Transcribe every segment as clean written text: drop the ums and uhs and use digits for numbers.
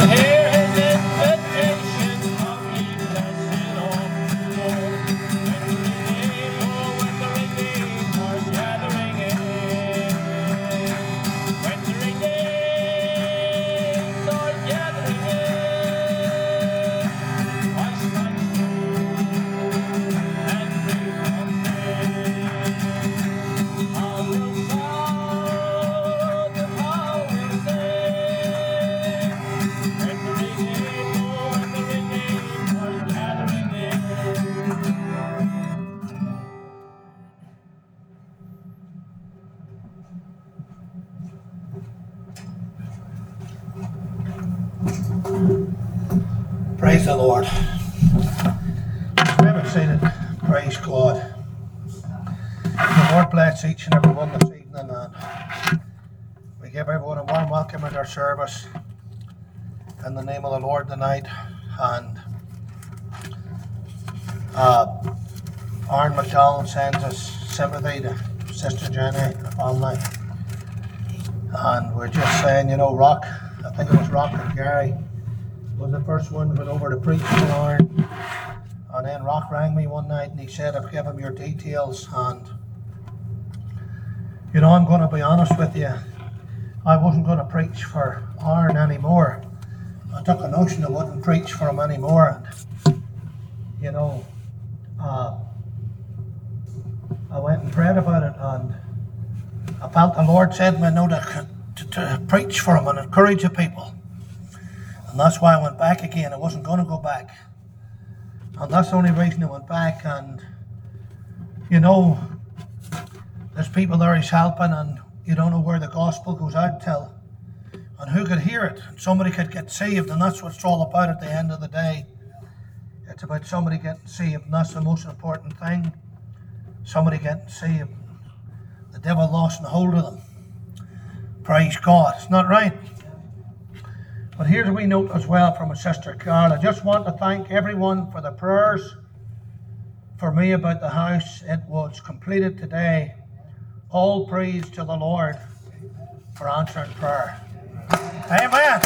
hear his invitation, come ye blessed of the Lord. When the redeemed are gathering in. When the redeemed are gathering in. Wash my soul and free from sin. I will shout and I will sing. When the redeemed are gathering in. Praise the Lord. Never seen it. Praise God. The Lord bless each and every one this evening, and we give everyone a warm welcome at our service in the name of the Lord tonight. And Aaron McDonald sends us sympathy to Sister Jenny and her family. And we're just saying, you know, Rock, I think it was Rock and Gary was the first one who went over to preach to Aaron. And then Rock rang me one night and he said, I've given him your details. And, you know, I'm going to be honest with you. I wasn't going to preach for Aaron anymore. I took a notion I wouldn't preach for him anymore. And, you know, I went and prayed about it, and I felt the Lord said to me, no, to preach for him and encourage the people. And that's why I went back again. I wasn't going to go back. And that's the only reason I went back. And, you know, there's people there he's helping, and you don't know where the gospel goes out till. And who could hear it? Somebody could get saved, and that's what it's all about at the end of the day. It's about somebody getting saved, and that's the most important thing. Somebody getting saved. The devil lost hold of them. Praise God. It's not right. But here's a wee note as well from a Sister Carol. I just want to thank everyone for the prayers for me about the house. It was completed today. All praise to the Lord for answering prayer. Amen.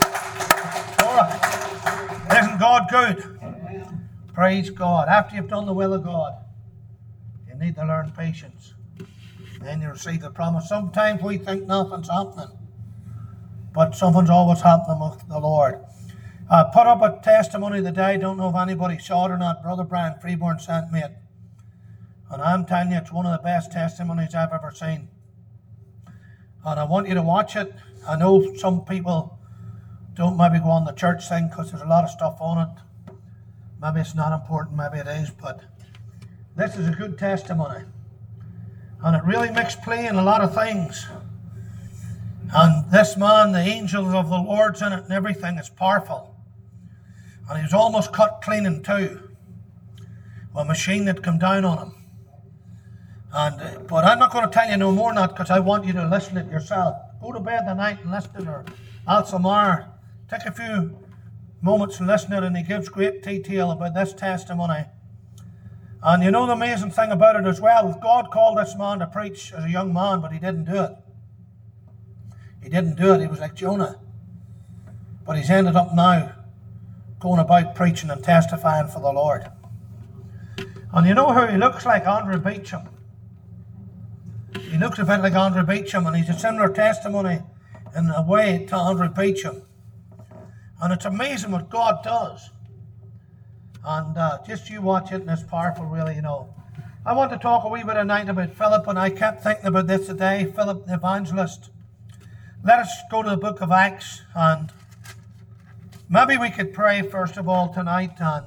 All right. Isn't God good? Praise God. After you've done the will of God, you need to learn patience. Then you receive the promise. Sometimes we think nothing's happening, but something's always happening with the Lord. I put up a testimony today. Don't know if anybody saw it or not. Brother Brian Freeborn sent me it. And I'm telling you, it's one of the best testimonies I've ever seen. And I want you to watch it. I know some people don't maybe go on the church thing because there's a lot of stuff on it. Maybe it's not important, maybe it is, but this is a good testimony. And it really makes plain a lot of things. And this man, the angels of the Lord's in it and everything, is powerful. And he was almost cut clean in two. A machine that come down on him. And but I'm not going to tell you no more than that because I want you to listen to it yourself. Go to bed tonight and listen to her. Alsamar, take a few moments and listen to it, and he gives great detail about this testimony. And you know the amazing thing about it as well, God called this man to preach as a young man, but he didn't do it. He didn't do it. He was like Jonah. But he's ended up now going about preaching and testifying for the Lord. And you know who he looks like? Andrew Beecham. He looks a bit like Andrew Beecham, and he's a similar testimony in a way to Andrew Beecham. And it's amazing what God does. And just you watch it, and it's powerful, really, you know. I want to talk a wee bit tonight about Philip, and I kept thinking about this today, Philip the evangelist. Let us go to the book of Acts, and maybe we could pray first of all tonight, and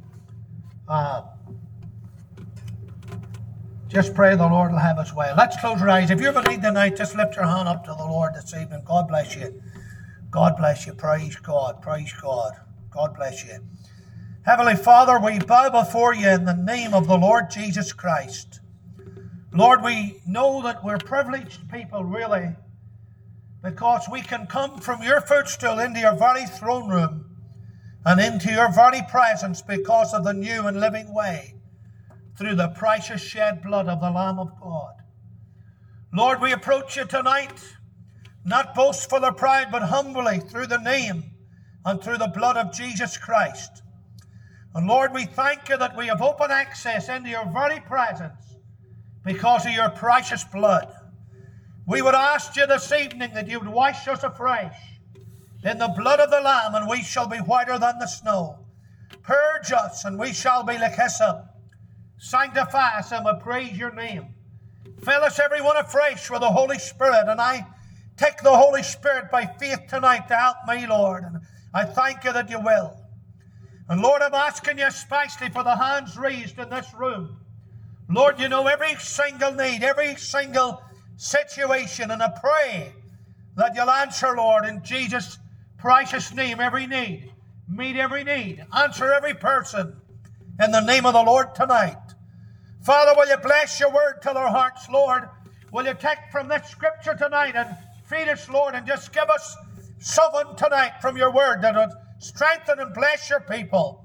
just pray the Lord will have his way. Let's close our eyes. If you have a need tonight, just lift your hand up to the Lord this evening. God bless you. God bless you. Praise God. Praise God. God bless you. Heavenly Father, we bow before you in the name of the Lord Jesus Christ. Lord, we know that we're privileged people, really, because we can come from your footstool into your very throne room and into your very presence because of the new and living way through the precious shed blood of the Lamb of God. Lord, we approach you tonight, not boastful or proud, but humbly through the name and through the blood of Jesus Christ. And Lord, we thank you that we have open access into your very presence because of your precious blood. We would ask you this evening that you would wash us afresh in the blood of the Lamb, and we shall be whiter than the snow. Purge us, and we shall be like hyssop. Sanctify us, and we praise your name. Fill us everyone afresh with the Holy Spirit, and I take the Holy Spirit by faith tonight to help me, Lord, and I thank you that you will. And Lord, I'm asking you especially for the hands raised in this room. Lord, you know every single need, every single situation, and I pray that you'll answer, Lord, in Jesus' precious name, every need. Meet every need. Answer every person in the name of the Lord tonight. Father, will you bless your word to their hearts, Lord? Will you take from this scripture tonight and feed us, Lord, and just give us something tonight from your word that will strengthen and bless your people.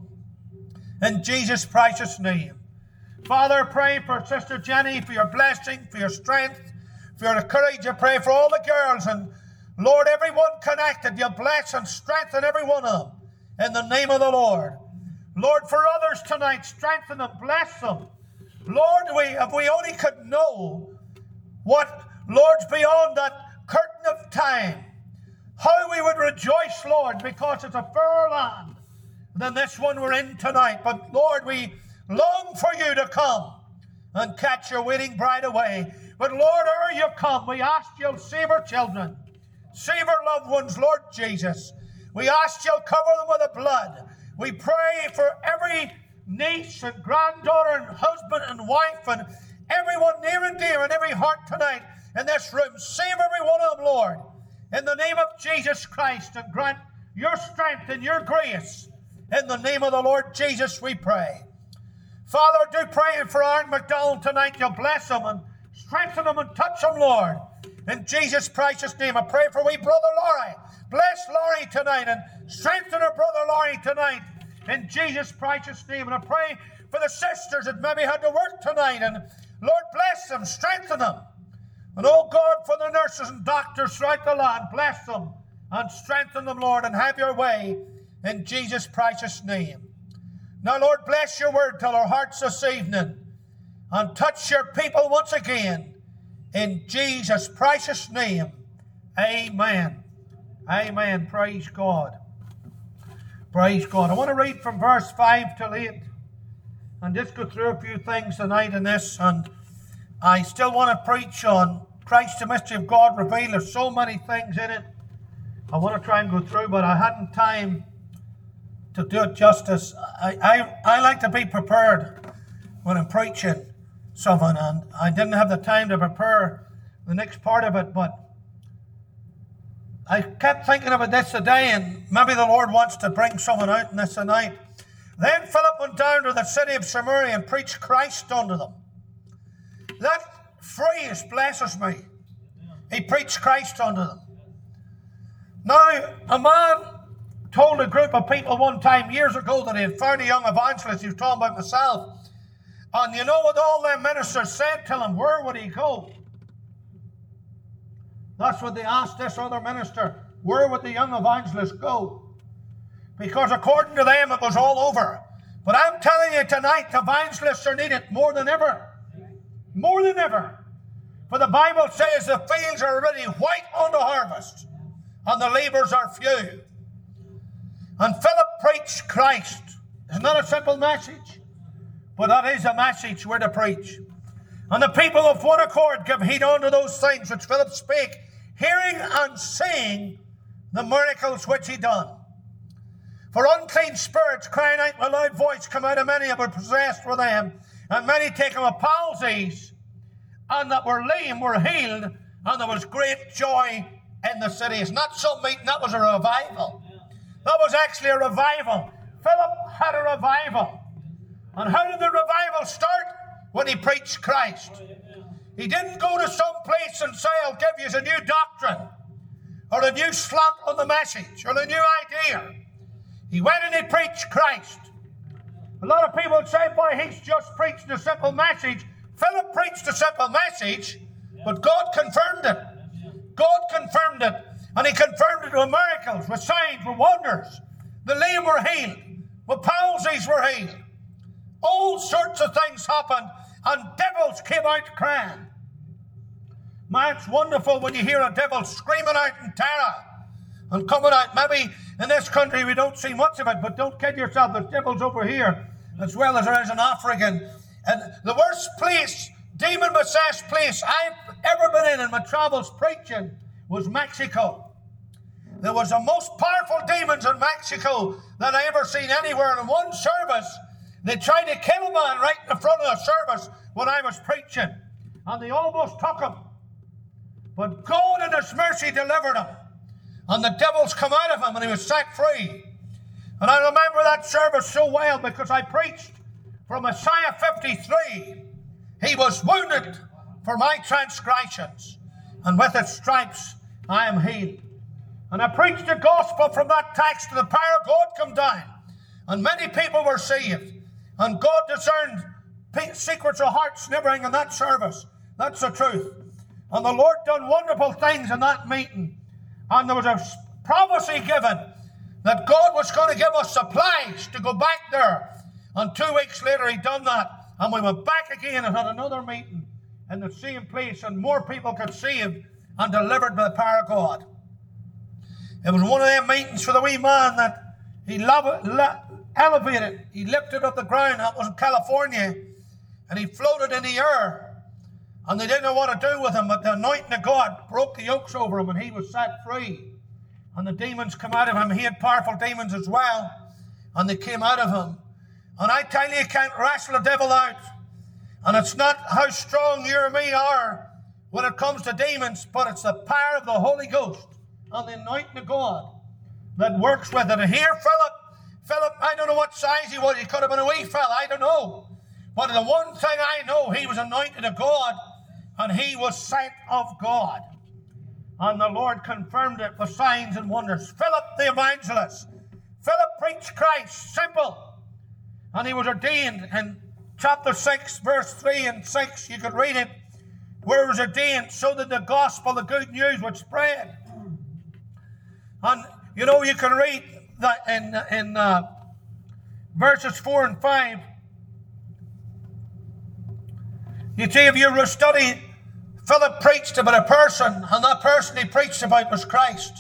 In Jesus' precious name. Father, pray for Sister Jenny, for your blessing, for your strength, for your courage. I pray for all the girls, and Lord, everyone connected, you bless and strengthen every one of them in the name of the Lord. Lord, for others tonight, strengthen them, bless them. Lord, if we only could know what, Lord's beyond that curtain of time, how we would rejoice, Lord, because it's a fairer land than this one we're in tonight. But Lord, we long for you to come and catch your waiting bride away. But Lord, ere you come, we ask you'll save our children, save our loved ones, Lord Jesus. We ask you'll cover them with the blood. We pray for every niece and granddaughter and husband and wife and everyone near and dear in every heart tonight in this room. Save every one of them, Lord, in the name of Jesus Christ, and grant your strength and your grace. In the name of the Lord Jesus we pray. Father, do pray for Aaron McDonald tonight. You'll bless him and strengthen him and touch him, Lord. In Jesus' precious name, I pray for wee brother Laurie. Bless Laurie tonight and strengthen her brother Laurie tonight. In Jesus' precious name. And I pray for the sisters that maybe had to work tonight. And Lord, bless them, strengthen them. And oh God, for the nurses and doctors throughout the land, bless them and strengthen them, Lord, and have your way in Jesus' precious name. Now, Lord, bless your word to our hearts this evening and touch your people once again in Jesus' precious name. Amen. Amen. Praise God. Praise God. I want to read from verse 5 till 8 and just go through a few things tonight in this. And I still want to preach on Christ, the mystery of God revealed. There's so many things in it I want to try and go through, but I hadn't time to do it justice. I like to be prepared when I'm preaching something, and I didn't have the time to prepare the next part of it, but I kept thinking about this today, and maybe the Lord wants to bring someone out in this tonight. Then Philip went down to the city of Samaria and preached Christ unto them. That phrase blesses me. He preached Christ unto them. Now, a man told a group of people one time years ago that he had found a young evangelist. He was talking about myself. And you know what all them ministers said to him? Where would he go? That's what they asked this other minister. Where would the young evangelist go? Because according to them, it was all over. But I'm telling you tonight, evangelists are needed more than ever. More than ever. For the Bible says the fields are already white unto harvest, and the laborers are few. And Philip preached Christ. It's not a simple message, but that is a message we're to preach. And the people of one accord give heed unto those things which Philip spake, hearing and seeing the miracles which he done. For unclean spirits crying out with a loud voice come out of many that were possessed with them, and many taken with palsies, and that were lame were healed, and there was great joy in the city. It's not some meeting, that was a revival. That was actually a revival. Philip had a revival. And how did the revival start? When he preached Christ. He didn't go to some place and say, I'll give you a new doctrine, or a new slant on the message, or a new idea. He went and he preached Christ. A lot of people would say, boy, he's just preaching a simple message. Philip preached a simple message, but God confirmed it. God confirmed it. And he confirmed it with miracles, with signs, with wonders. The lame were healed, with palsies were healed. All sorts of things happened, and devils came out crying. Man, it's wonderful when you hear a devil screaming out in terror and coming out. Maybe in this country we don't see much of it, but don't kid yourself, there's devils over here as well as there is in Africa. And the worst place, demon-possessed place I've ever been in my travels preaching was Mexico. There was the most powerful demons in Mexico that I ever seen anywhere. In one service, they tried to kill a man right in the front of the service when I was preaching, and they almost took him. But God in His mercy delivered him, and the devils come out of him, and he was set free. And I remember that service so well because I preached from Isaiah 53. He was wounded for my transgressions, and with His stripes I am healed. And I preached the gospel from that text, and the power of God come down, and many people were saved. And God discerned secrets of hearts and everything in that service. That's the truth. And the Lord done wonderful things in that meeting. And there was a prophecy given that God was going to give us supplies to go back there. And 2 weeks later He done that. And we went back again and had another meeting in the same place, and more people got saved and delivered by the power of God. It was one of them meetings for the wee man that he elevated. He lifted up the ground. That was in California. And he floated in the air. And they didn't know what to do with him, but the anointing of God broke the yokes over him, and he was set free. And the demons come out of him. He had powerful demons as well, and they came out of him. And I tell you can't wrestle the devil out. And it's not how strong you or me are when it comes to demons, but it's the power of the Holy Ghost and the anointing of God that works with it. And here Philip, I don't know what size he was. He could have been a wee fella, I don't know. But the one thing I know, he was anointed of God, and he was sent of God. And the Lord confirmed it with signs and wonders. Philip the evangelist. Philip preached Christ, simple. And he was ordained in chapter 6, verse 3 and 6. You could read it. Where it was ordained so that the gospel, the good news, would spread. And you know, you can read that in verses 4 and 5. You see, if you study, Philip preached about a person, and that person he preached about was Christ.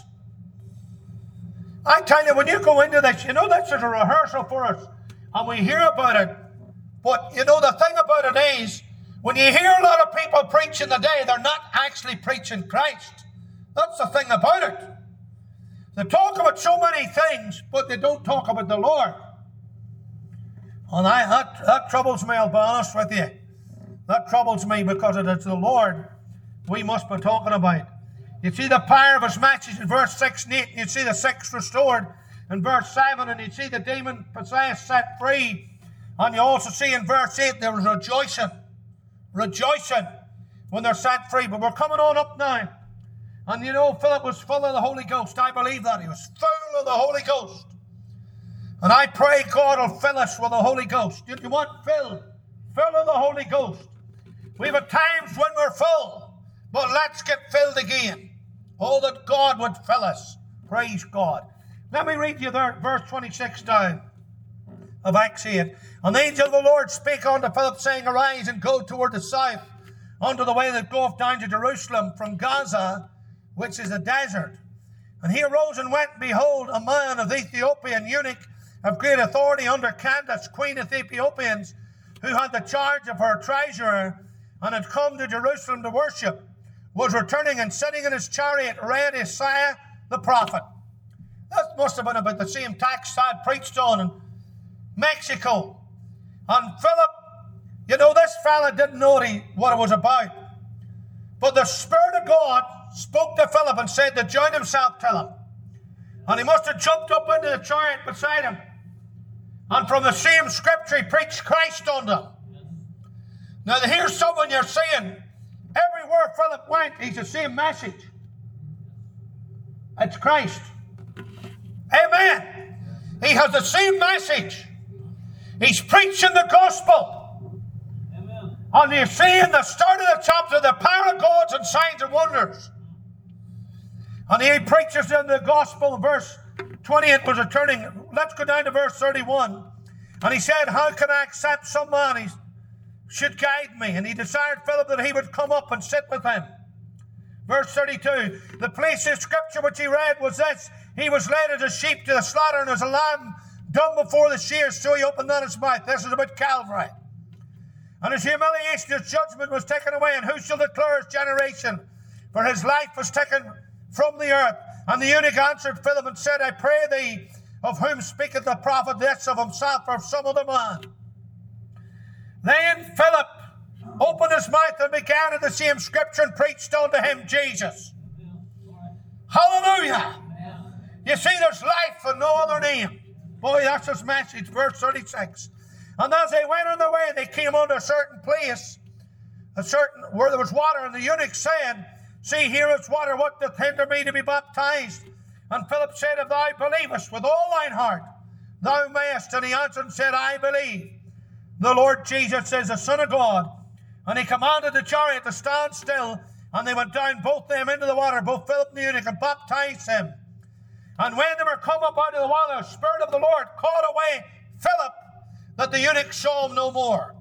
I tell you, when you go into this, you know this is a rehearsal for us, and we hear about it. But you know, the thing about it is, when you hear a lot of people preaching today, they're not actually preaching Christ. That's the thing about it. They talk about so many things, but they don't talk about the Lord. And that troubles me, I'll be honest with you. That troubles me because it is the Lord we must be talking about. You see the power of His message in verse 6 and 8. You see the 6 restored in verse 7. And you see the demon-possessed set free. And you also see in verse 8 there was rejoicing. Rejoicing when they're set free. But we're coming on up now. And you know, Philip was full of the Holy Ghost. I believe that. He was full of the Holy Ghost. And I pray God will fill us with the Holy Ghost. Do you want filled? Full of the Holy Ghost. We have times when we're full, but let's get filled again. Oh, that God would fill us. Praise God. Let me read you there, verse 26 down of Acts 8. And the angel of the Lord spake unto Philip, saying, Arise and go toward the south, unto the way that goeth down to Jerusalem from Gaza, which is a desert. And he arose and went, and behold, a man of the Ethiopian eunuch of great authority under Candace, queen of the Ethiopians, who had the charge of her treasurer, and had come to Jerusalem to worship, was returning and sitting in his chariot read Isaiah the prophet. That must have been about the same text I preached on in Mexico. And Philip, you know, this fella didn't know what it was about. But the Spirit of God spoke to Philip and said to join himself to him. And he must have jumped up into the chariot beside him. And from the same scripture he preached Christ unto him. Now here's someone you're seeing. Everywhere Philip went, he's the same message. It's Christ. Amen. He has the same message. He's preaching the gospel. Amen. And you see in the start of the chapter the power of God and signs and wonders. And he preaches in the gospel, verse 28 was a turning. Let's go down to verse 31. And he said, how can I accept some man he should guide me? And he desired Philip that he would come up and sit with him. Verse 32, the place of scripture which he read was this: he was led as a sheep to the slaughter, and as a lamb dumb before the shears, so he opened not his mouth. This is about Calvary. And his humiliation, his judgment was taken away, and who shall declare his generation? For his life was taken from the earth. And the eunuch answered Philip and said, I pray thee, of whom speaketh the prophet this, of himself or of some other man? Then Philip opened his mouth and began in the same scripture and preached unto him Jesus. Hallelujah! You see, there's life in no other name. Boy, that's his message, verse 36. And as they went on their way, they came unto a certain place, where there was water, and the eunuch said, see, here is water, what doth hinder me to be baptized? And Philip said, if thou believest with all thine heart, thou mayest. And he answered and said, I believe. The Lord Jesus is the Son of God. And he commanded the chariot to stand still, and they went down both them into the water, both Philip and the eunuch, and baptized him. And when they were come up out of the water, the Spirit of the Lord caught away Philip, that the eunuch saw him no more.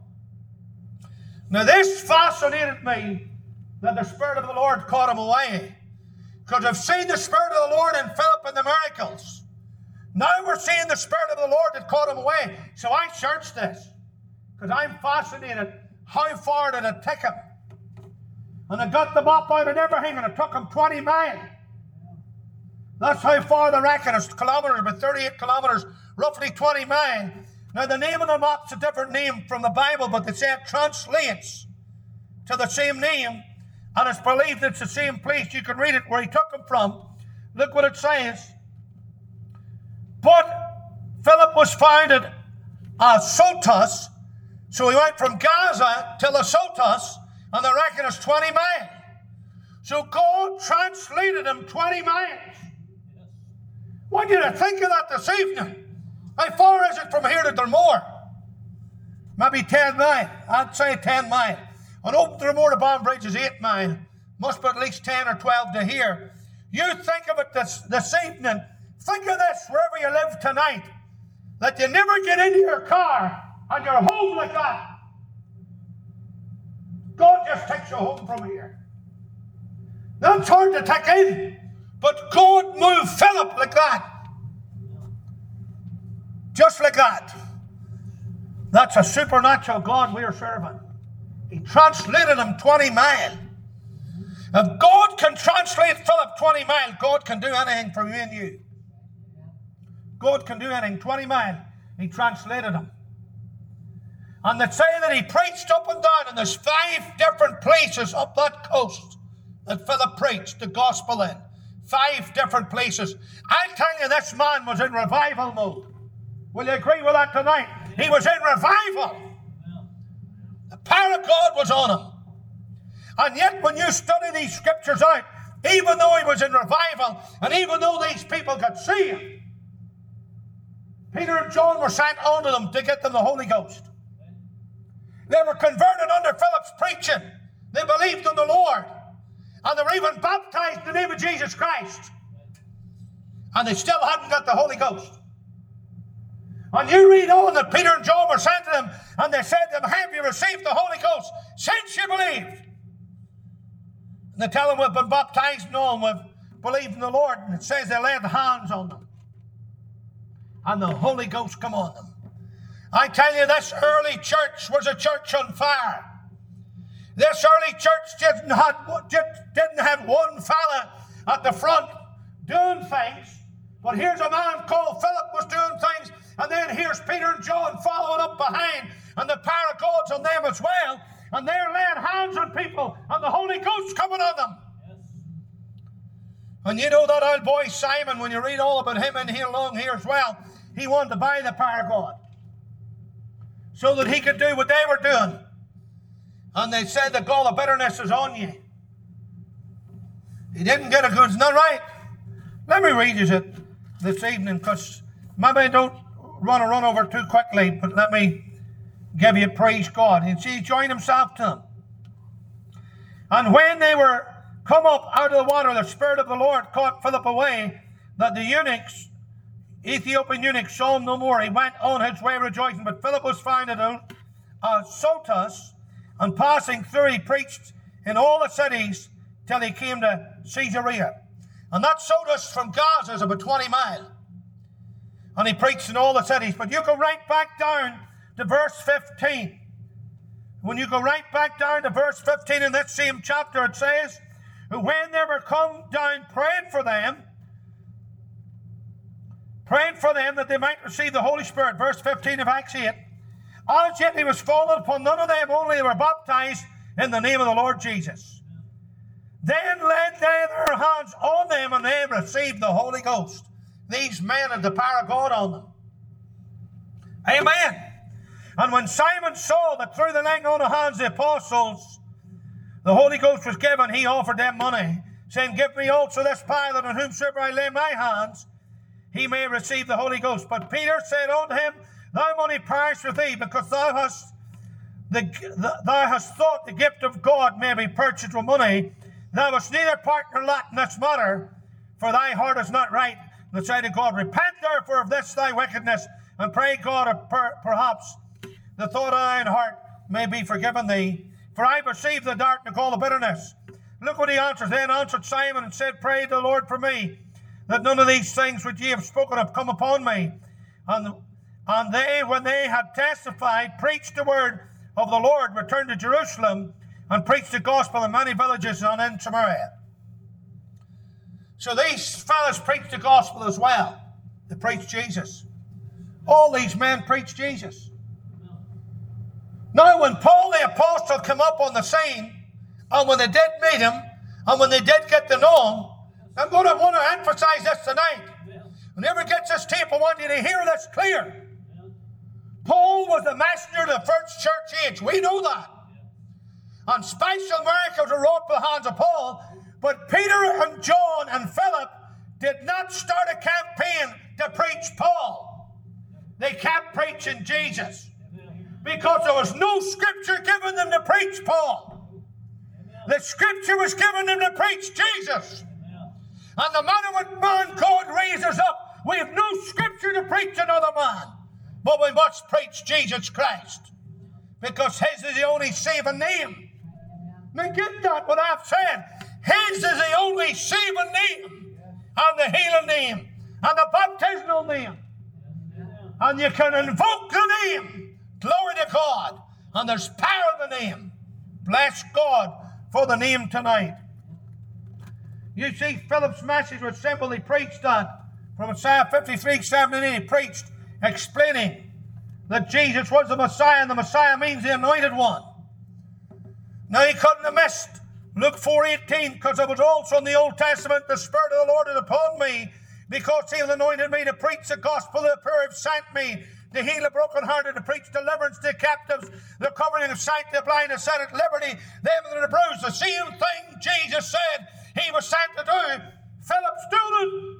Now this fascinated me, that the Spirit of the Lord caught him away. Because I've seen the Spirit of the Lord in Philip in the miracles. Now we're seeing the Spirit of the Lord that caught him away. So I searched this, because I'm fascinated. How far did it take him? And I got the map out and everything, and it took him 20 miles. That's how far they reckon. It's kilometers, about 38 kilometers, roughly 20 miles. Now the name of the map's a different name from the Bible, but they say it translates to the same name, and it's believed it's the same place. You can read it where he took him from. Look what it says. But Philip was found at Azotus, so he went from Gaza to Azotus, and they reckon it's 20 miles. So God translated him 20 miles. What do you think of that this evening? How far is it from here to Dromore? Maybe 10 miles. I'd say 10 miles. And over Dromore to Banbridge is 8 miles. Must be at least 10 or 12 to here. You think of it this evening. Think of this wherever you live tonight. That you never get into your car and you're home like that. God just takes you home from here. That's hard to take in. But God moved Philip like that. Just like that. That's a supernatural God we are serving. He translated him 20 miles. If God can translate Philip 20 miles, God can do anything for you and you. God can do anything. 20 miles, he translated him. And they say that he preached up and down, and there's 5 different places up that coast that Philip preached the gospel in. 5 different places. I'll tell you, this man was in revival mode. Will you agree with that tonight? He was in revival. The power of God was on him. And yet when you study these scriptures out, even though he was in revival, and even though these people could see him, Peter and John were sent on to them to get them the Holy Ghost. They were converted under Philip's preaching. They believed in the Lord. And they were even baptized in the name of Jesus Christ. And they still hadn't got the Holy Ghost. And you read on that Peter and John were sent to them, and they said to them, have you received the Holy Ghost since you believed? And they tell them we've been baptized and all, and we've believed in the Lord. And it says they laid hands on them. And the Holy Ghost come on them. I tell you, this early church was a church on fire. This early church didn't have one fella at the front doing things. But here's a man called Philip was doing things. And then here's Peter and John following up behind. And the power of God's on them as well. And they're laying hands on people. And the Holy Ghost's coming on them. Yes. And you know that old boy Simon, when you read all about him in here along here as well, he wanted to buy the power of God. So that he could do what they were doing. And they said the gall of bitterness is on you. He didn't get a good, isn't that right? Let me read you it this evening, because maybe I don't run over too quickly, but let me give you praise God. And see, he joined himself to them. And when they were come up out of the water. The Spirit of the Lord caught Philip away, that the eunuchs, Ethiopian eunuch, saw him no more. He went on his way rejoicing. But Philip was found at Azotus, and passing through, he preached in all the cities till he came to Caesarea. And that Azotus from Gaza is about 20 miles. And he preached in all the cities. But you go right back down to verse 15. When you go right back down to verse 15 in that same chapter, it says, when they were come down, prayed for them that they might receive the Holy Spirit. Verse 15 of Acts 8. As yet he was fallen upon none of them, only they were baptized in the name of the Lord Jesus. Then laid they their hands on them, and they received the Holy Ghost. These men had the power of God on them. Amen. And when Simon saw that through the laying on of hands the apostles, the Holy Ghost was given, he offered them money, saying, give me also this power, that on whomsoever I lay my hands, he may receive the Holy Ghost. But Peter said unto him, thy money perish with thee, because thou hast thought the gift of God may be purchased with money. Thou hast neither part nor lot in this matter, for thy heart is not right in the sight of God. Repent therefore of this thy wickedness, and pray God perhaps the thought of thine heart may be forgiven thee. For I perceive the dark and all the bitterness. Look what he answers. Then answered Simon and said, pray the Lord for me, that none of these things which ye have spoken of come upon me. And they, when they had testified, preached the word of the Lord, returned to Jerusalem, and preached the gospel in many villages and in Samaria. So these fellows preached the gospel as well. They preached Jesus. All these men preached Jesus. Now, when Paul the apostle came up on the scene, and when they did meet him, and when they did get to know him, I'm going to want to emphasize this tonight. Whenever gets this tape, I want you to hear this clear. Paul was the messenger of the first church age. We know that. And special miracles were wrought by the hands of Paul. But Peter and John and Philip did not start a campaign to preach Paul. They kept preaching Jesus. Because there was no scripture given them to preach Paul. The scripture was given them to preach Jesus. And no matter what man God raises up, we have no scripture to preach another man. But we must preach Jesus Christ. Because his is the only saving name. Now get that what I've said. His is the only saving name. And the healing name. And the baptismal name. And you can invoke the name. Glory to God. And there's power in the name. Bless God for the name tonight. You see, Philip's message was simple. He preached that. From Isaiah 53:7-8, he preached, explaining that Jesus was the Messiah, and the Messiah means the anointed one. Now, he couldn't have missed Luke 4:18, because it was also in the Old Testament, the Spirit of the Lord is upon me, because he has anointed me to preach the gospel of the poor, have sent me to heal the brokenhearted, to preach deliverance to the captives, the covering of sight to the blind, to set at liberty them that are bruised. The same thing Jesus said he was sent to do. Philip's doing it.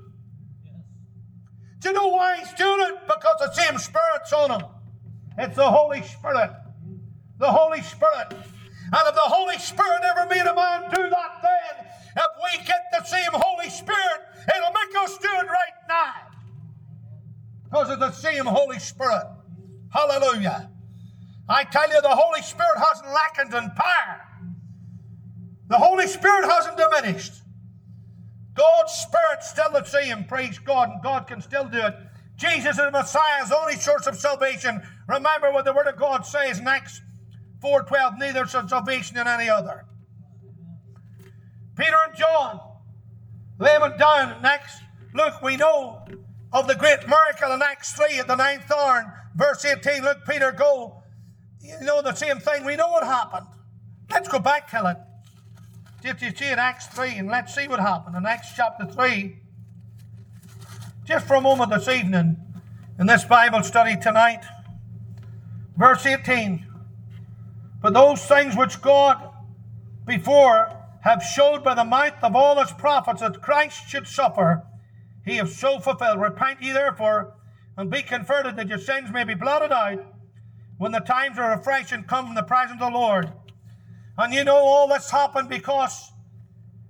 Do you know why he's doing it? Because the same Spirit's on him. It's the Holy Spirit. The Holy Spirit. And if the Holy Spirit ever made a man do that then, if we get the same Holy Spirit, it'll make us do it right now. Because of the same Holy Spirit. Hallelujah. I tell you, the Holy Spirit hasn't lackened in power. The Holy Spirit hasn't diminished. God's Spirit's still the same, praise God, and God can still do it. Jesus is the Messiah, is the only source of salvation. Remember what the Word of God says in Acts 4:12, neither is salvation in any other. Peter and John, they went down next. Look, we know of the great miracle in Acts 3 at the 9th hour, in verse 18. Look, Peter, go. You know the same thing. We know what happened. Let's go back till it. Did you see in Acts 3? And let's see what happened in Acts chapter 3. Just for a moment this evening, in this Bible study tonight. Verse 18. But those things which God before have showed by the mouth of all his prophets that Christ should suffer, he hath so fulfilled. Repent ye therefore, and be converted, that your sins may be blotted out, when the times of refreshing come from the presence of the Lord. And you know all this happened because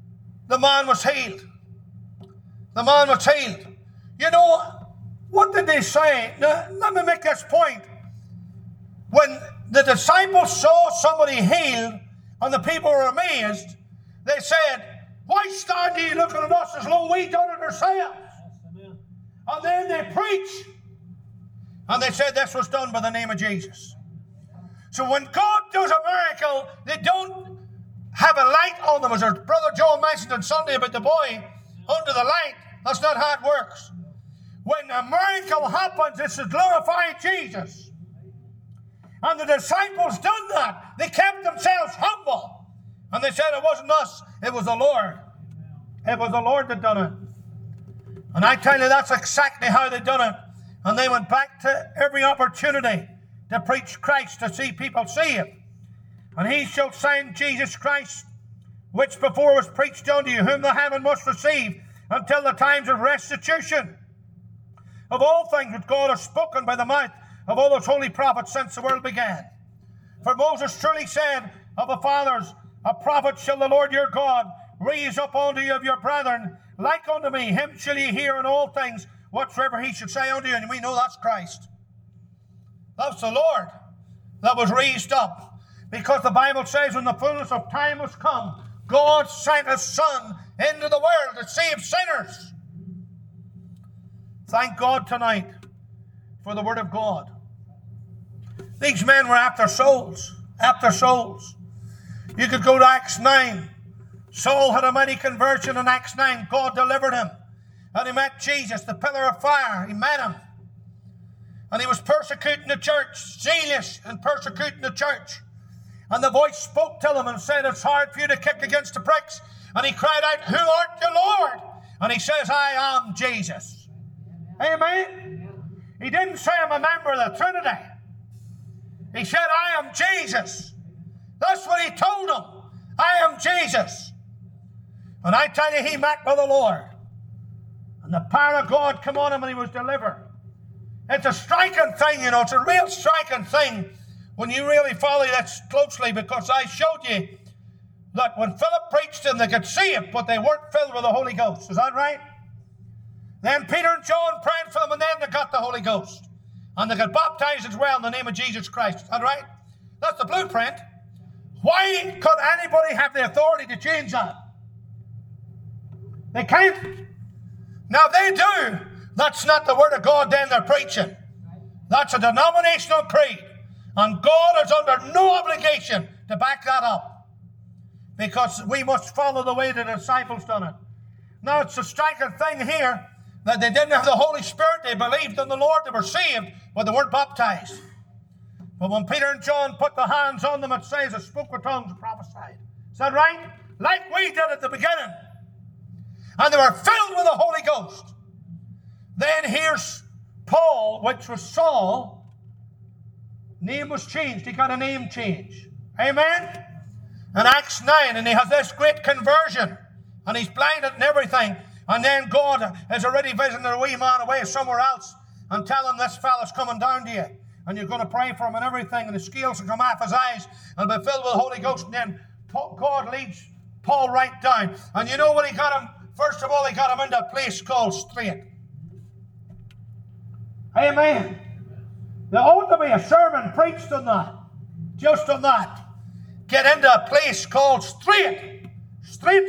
the man was healed. The man was healed. You know, what did they say? Now, let me make this point. When the disciples saw somebody healed and the people were amazed, they said, why stand ye looking at us as though we done it ourselves? And then they preach. And they said this was done by the name of Jesus. So when God does a miracle, they don't have a light on them. As our brother Joe mentioned on Sunday about the boy under the light. That's not how it works. When a miracle happens, it's to glorify Jesus. And the disciples done that. They kept themselves humble. And they said it wasn't us, it was the Lord. It was the Lord that done it. And I tell you, that's exactly how they done it. And they went back to every opportunity to preach Christ, to see people saved. And he shall send Jesus Christ, which before was preached unto you, whom the heaven must receive until the times of restitution of all things which God has spoken by the mouth of all those holy prophets since the world began. For Moses truly said of the fathers, a prophet shall the Lord your God raise up unto you of your brethren, like unto me. Him shall ye hear in all things whatsoever he should say unto you. And we know that's Christ. That's the Lord that was raised up. Because the Bible says when the fullness of time was come, God sent his Son into the world to save sinners. Thank God tonight for the Word of God. These men were after souls. After souls. You could go to Acts 9. Saul had a mighty conversion in Acts 9. God delivered him. And he met Jesus, the pillar of fire. He met him. And he was persecuting the church. Zealous and persecuting the church. And the voice spoke to him and said, it's hard for you to kick against the pricks. And he cried out, who art you, Lord? And he says, I am Jesus. Amen. He didn't say I'm a member of the Trinity. He said, I am Jesus. That's what he told them. I am Jesus. And I tell you, he met with the Lord. And the power of God came on him and he was delivered. It's a striking thing, you know. It's a real striking thing when you really follow this closely, because I showed you that when Philip preached them, they could see it, but they weren't filled with the Holy Ghost. Is that right? Then Peter and John prayed for them, and then they got the Holy Ghost. And they got baptized as well in the name of Jesus Christ. Is that right? That's the blueprint. Why could anybody have the authority to change that? They can't. Now, if they do, that's not the Word of God then they're preaching. That's a denominational creed. And God is under no obligation to back that up. Because we must follow the way the disciples done it. Now, it's a striking thing here that they didn't have the Holy Spirit. They believed in the Lord. They were saved, but they weren't baptized. But when Peter and John put the hands on them, it says they spoke with tongues and prophesied. Is that right? Like we did at the beginning. And they were filled with the Holy Ghost. Then here's Paul, which was Saul. Name was changed. He got a name change. Amen? In Acts 9, and he has this great conversion. And he's blinded and everything. And then God is already visiting a wee man away somewhere else and telling him this fella's coming down to you. And you're going to pray for him and everything. And the scales will come off his eyes and be filled with the Holy Ghost. And then God leads Paul right down. And you know what he got him? First of all, he got him into a place called Straight. Amen. There ought to be a sermon preached on that. Just on that. Get into a place called Straight. Straight.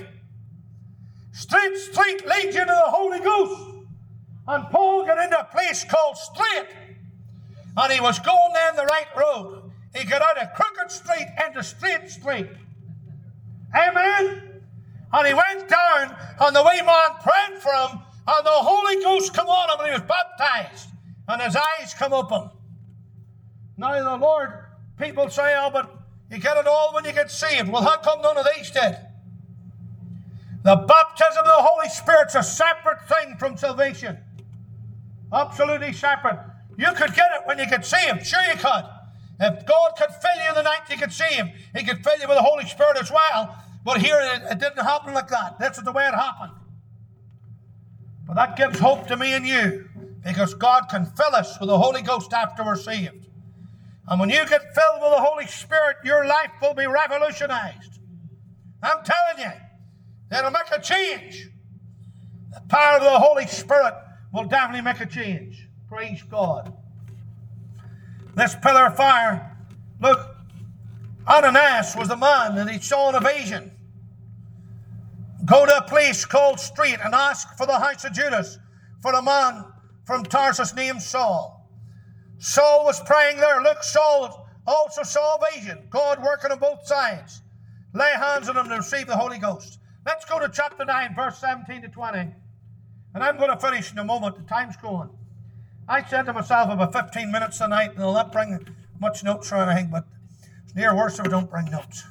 Straight leads you to the Holy Ghost. And Paul got into a place called Straight. And he was going down the right road. He got out of crooked street into straight. Amen. And he went down, and the wee man prayed for him, and the Holy Ghost come on him, and he was baptized. And his eyes come open. Now the Lord, people say, oh, but you get it all when you get saved. Well, how come none of these did? The baptism of the Holy Spirit's a separate thing from salvation. Absolutely separate. You could get it when you get saved. Sure you could. If God could fill you the night you get saved, he could fill you with the Holy Spirit as well. But here it didn't happen like that. That's the way it happened. But that gives hope to me and you, because God can fill us with the Holy Ghost after we're saved. And when you get filled with the Holy Spirit, your life will be revolutionized. I'm telling you, It'll make a change. The power of the Holy Spirit will definitely make a change. Praise God. This pillar of fire, look, Ananias was the man and he saw an vision. Go to a place called Street and ask for the house of Judas for a man from Tarsus named Saul. Saul was praying there. Look, Saul also saw a vision. God working on both sides. Lay hands on him to receive the Holy Ghost. Let's go to chapter 9, verse 17 to 20. And I'm going to finish in a moment. The time's going. I said to myself about 15 minutes tonight, and I'll not bring much notes or anything, but it's near worse if I don't bring notes.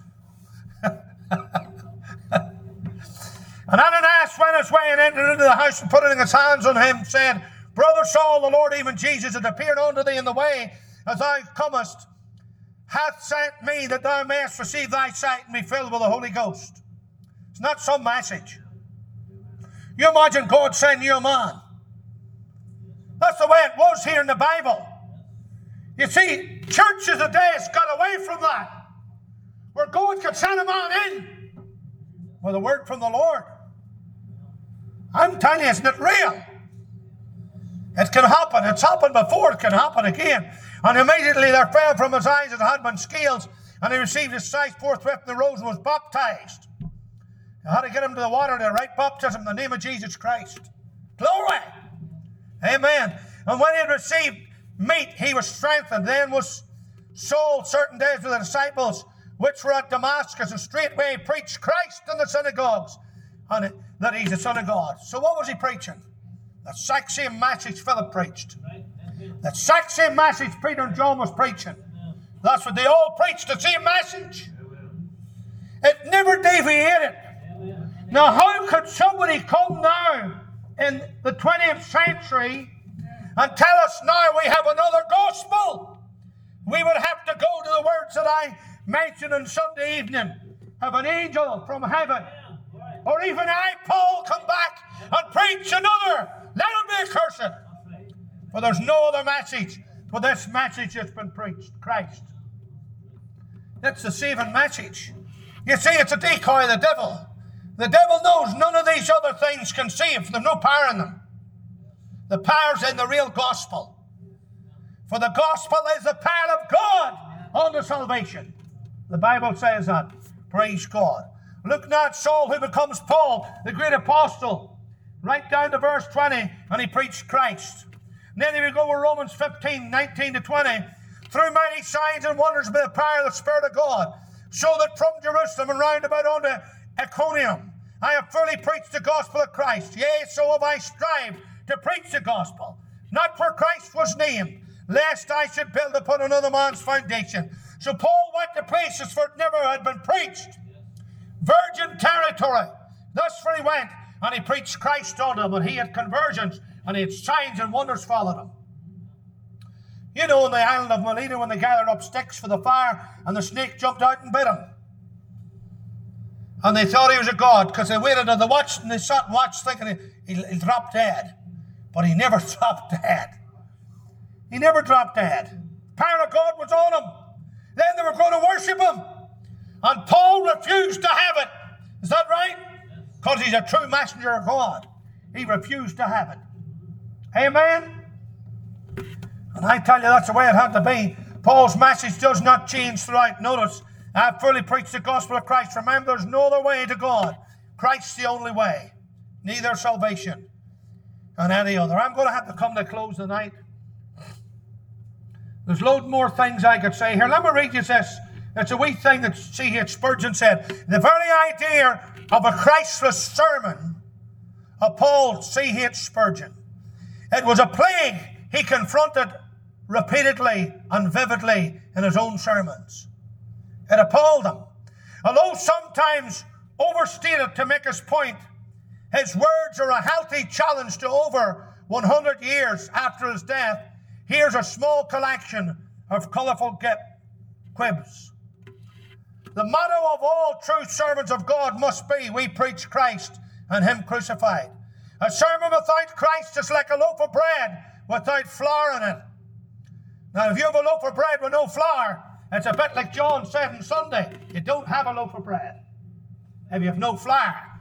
And Ananias went his way and entered into the house, and putting his hands on him, said, Brother Saul, the Lord, even Jesus, had appeared unto thee in the way as thou comest, hath sent me that thou mayest receive thy sight and be filled with the Holy Ghost. It's not some message. You imagine God sending you a man. That's the way it was here in the Bible. You see, churches today has got away from that, where God could send a man in with a word from the Lord. I'm telling you, it's not real. It can happen. It's happened before. It can happen again. And immediately there fell from his eyes as had been scales, and he received his sight forthwith and arose and was baptized. You had to get him to the water, the right baptism in the name of Jesus Christ. Glory! Amen. And when he had received meat, he was strengthened. Then was Saul certain days with the disciples, which were at Damascus, and straightway he preached Christ in the synagogues, and that he's the Son of God. So what was he preaching? The exact same message Philip preached. The exact same message Peter and John was preaching. That's what they all preached, the same message. It never deviated. Now how could somebody come now in the 20th century and tell us now we have another gospel? We would have to go to the words that I mentioned on Sunday evening. Have an angel from heaven, or even I, Paul, come back and preach another. Let him be accursed. For there's no other message but this message that's been preached, Christ. It's the saving message. You see, it's a decoy of the devil. The devil knows none of these other things can save. There's no power in them. The power's in the real gospel. For the gospel is the power of God unto salvation. The Bible says that. Praise God. Look now at Saul, who becomes Paul, the great apostle. Right down to verse 20, and he preached Christ. And then we go with Romans 15, 19 to 20. Through mighty signs and wonders by the power of the Spirit of God, so that from Jerusalem and round about unto Iconium, I have fully preached the gospel of Christ. Yea, so have I strived to preach the gospel, not where Christ was named, lest I should build upon another man's foundation. So Paul went to places where it never had been preached. Virgin territory. Thus where he went, and he preached Christ unto them, and he had conversions, and he had signs and wonders followed him. You know, in the island of Melita, when they gathered up sticks for the fire, and the snake jumped out and bit him. And they thought he was a god, because they waited and they watched, and they sat and watched, thinking he'll drop dead. But he never dropped dead. He never dropped dead. The power of God was on him. Then they were going to worship him. And Paul refused to have it. Is that right? Because he's a true messenger of God. He refused to have it. Amen? And I tell you, that's the way it had to be. Paul's message does not change throughout. Notice, I have fully preached the gospel of Christ. Remember, there's no other way to God. Christ's the only way. Neither salvation and any other. I'm going to have to come to a close tonight. There's loads more things I could say here. Let me read you this. It's a wee thing that C.H. Spurgeon said. The very idea of a Christless sermon of Paul C.H. Spurgeon. It was a plague he confronted repeatedly and vividly in his own sermons. It appalled him. Although sometimes overstated to make his point, his words are a healthy challenge to over 100 years after his death. Here's a small collection of colourful quibs. The motto of all true servants of God must be, we preach Christ and him crucified. A sermon without Christ is like a loaf of bread without flour in it. Now, if you have a loaf of bread with no flour, it's a bit like John said on Sunday. You don't have a loaf of bread if you have no flour.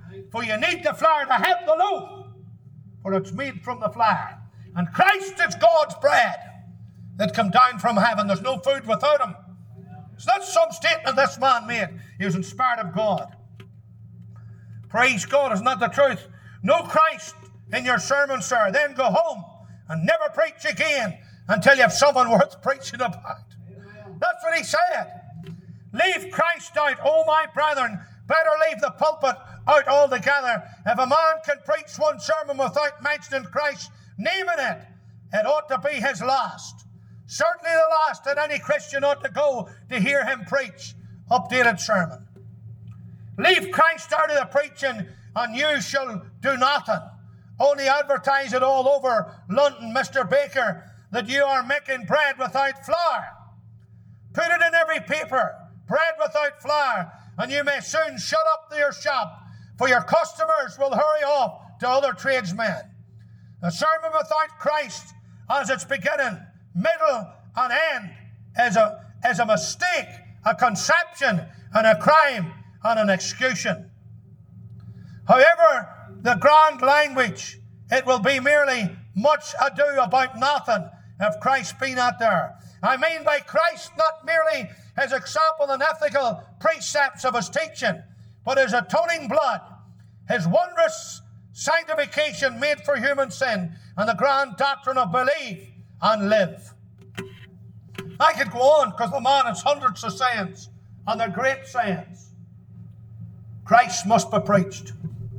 For you need the flour to have the loaf, for it's made from the flour. And Christ is God's bread that come down from heaven. There's no food without him. It's not some statement this man made. He was inspired of God. Praise God, is not the truth. No Christ in your sermon, sir. Then go home and never preach again until you have someone worth preaching about. That's what he said. Leave Christ out, oh my brethren. Better leave the pulpit out altogether. If a man can preach one sermon without mentioning Christ, naming it, it ought to be his last. Certainly the last that any Christian ought to go to hear him preach updated sermon. Leave Christ out of the preaching and you shall do nothing. Only advertise it all over London, Mr. Baker, that you are making bread without flour. Put it in every paper, bread without flour, and you may soon shut up your shop, for your customers will hurry off to other tradesmen. A sermon without Christ as its beginning, middle, and end is a mistake, a conception, and a crime, and an execution. However, the grand language, it will be merely much ado about nothing if Christ be not there. I mean by Christ not merely his example and ethical precepts of his teaching, but his atoning blood, his wondrous sanctification made for human sin, and the grand doctrine of believe and live. I could go on because the man has hundreds of sayings, and they're great sayings. Christ must be preached.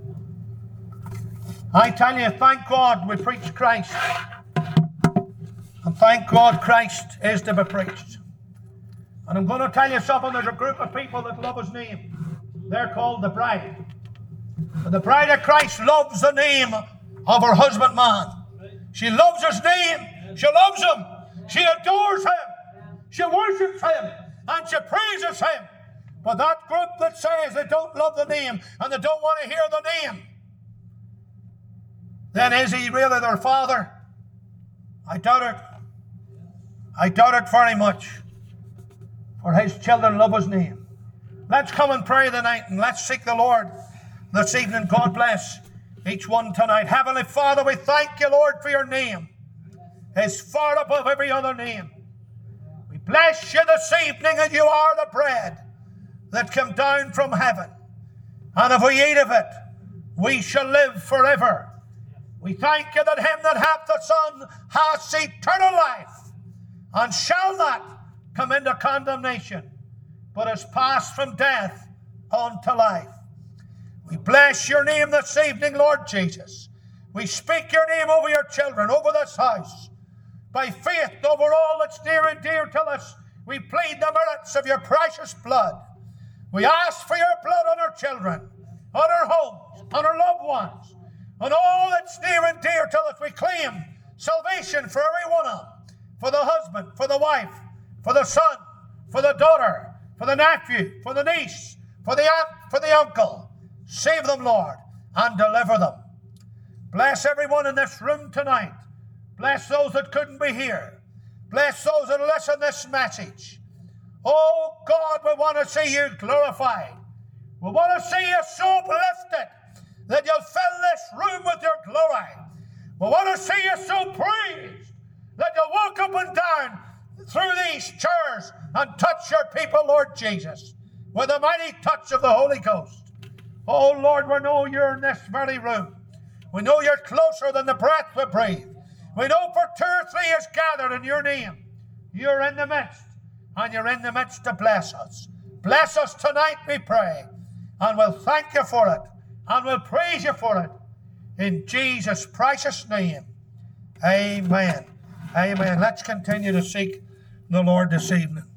I tell you, thank God we preach Christ. And thank God Christ is to be preached. And I'm going to tell you something. There's a group of people that love his name. They're called the bride. And the bride of Christ loves the name of her husbandman. She loves his name. She loves him. She adores him. She worships him. And she praises him. But that group that says they don't love the name and they don't want to hear the name, then is he really their father? I doubt it. I doubt it very much. For his children love his name. Let's come and pray tonight and let's seek the Lord this evening. God bless each one tonight. Heavenly Father, we thank you, Lord, for your name. It's far above every other name. We bless you this evening, and you are the bread that came down from heaven. And if we eat of it, we shall live forever. We thank you that him that hath the Son hath eternal life, and shall not come into condemnation, but is passed from death unto life. We bless your name this evening, Lord Jesus. We speak your name over your children, over this house. By faith over all that's near and dear to us, we plead the merits of your precious blood. We ask for your blood on our children, on our homes, on our loved ones, on all that's near and dear to us. We claim salvation for every one of them, for the husband, for the wife, for the son, for the daughter, for the nephew, for the niece, for the aunt, for the uncle. Save them, Lord, and deliver them. Bless everyone in this room tonight. Bless those that couldn't be here. Bless those that listen to this message. Oh God, we want to see you glorified. We want to see you so uplifted that you'll fill this room with your glory. We want to see you so praised that you'll walk up and down through these chairs and touch your people, Lord Jesus, with a mighty touch of the Holy Ghost. Oh Lord, we know you're in this very room. We know you're closer than the breath we breathe. We know for 2 or 3 is gathered in your name. You're in the midst, and you're in the midst to bless us. Bless us tonight, we pray, and we'll thank you for it, and we'll praise you for it. In Jesus' precious name, amen. Amen. Let's continue to seek the Lord this evening.